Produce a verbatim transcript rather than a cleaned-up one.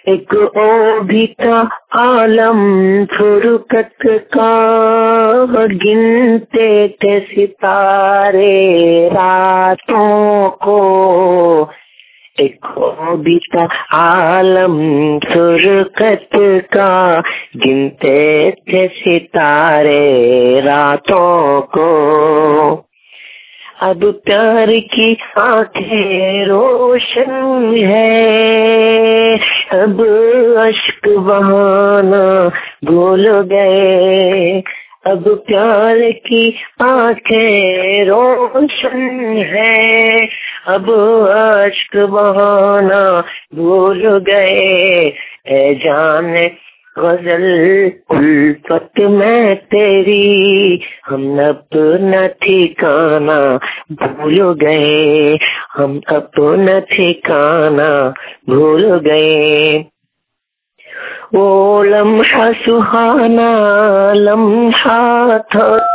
एक ओ भी था आलम फुरकत का, गिनते थे सितारे रातों को। एक ओ भी था आलम फुरकत का, गिनते थे सितारे रातों को। अब प्यार की आंखें रोशन है, अब अश्क बहाना भूल गए। अब प्यार की आंखें रोशन है, अब अश्क बहाना भूल गए। ऐ जाने गजल उल्फत में तेरी, हम अपना ठिकाना भूल गए। हम अपना ठिकाना भूल गए। वो लम्हा सुहाना लम्हा था,